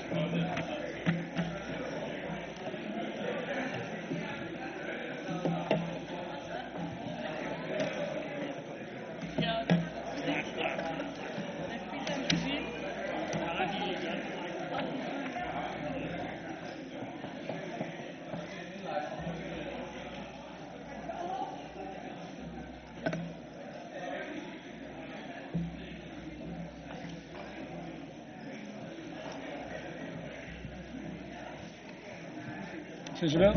Zijn ze wel?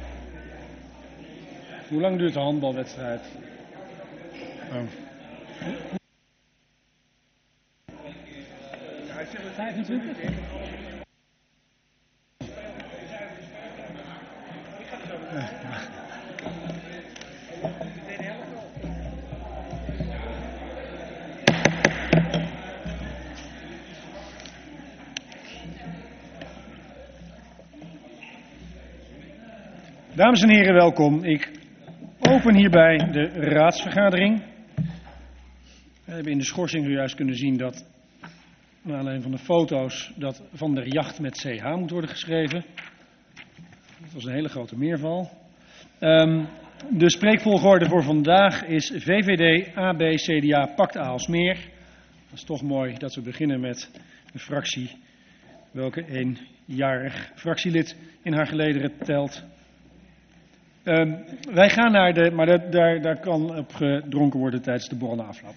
Hoe lang duurt de handbalwedstrijd? Oh. 25? Dames en heren, welkom. Ik open hierbij de raadsvergadering. We hebben in de schorsing zojuist kunnen zien dat, naar aanleiding van de foto's, dat Van der Jacht met CH moet worden geschreven. Dat was een hele grote meerval. De spreekvolgorde voor vandaag is VVD, AB, CDA, Pact Aalsmeer. Dat is toch mooi dat we beginnen met een fractie welke een jarig fractielid in haar gelederen telt. Wij gaan naar de, maar daar kan op gedronken worden tijdens de borrelafloop.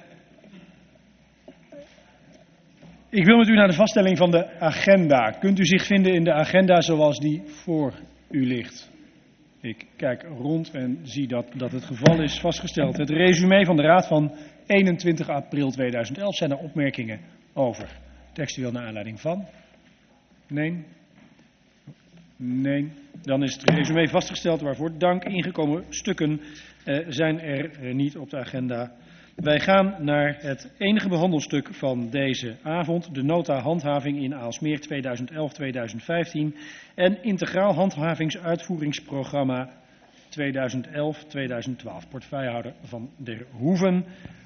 Ik wil met u naar de vaststelling van de agenda. Kunt u zich vinden in de agenda zoals die voor u ligt? Ik kijk rond en zie dat het geval is vastgesteld. Het resume van de Raad van 21 april 2011. Zijn er opmerkingen over? Textueel naar aanleiding van? Nee? Nee. Dan is het resume vastgesteld, waarvoor dank. Ingekomen stukken zijn er niet op de agenda. Wij gaan naar het enige behandelstuk van deze avond, de nota handhaving in Aalsmeer 2011-2015 en integraal handhavingsuitvoeringsprogramma 2011-2012. Portefeuillehouder Van der Hoeven.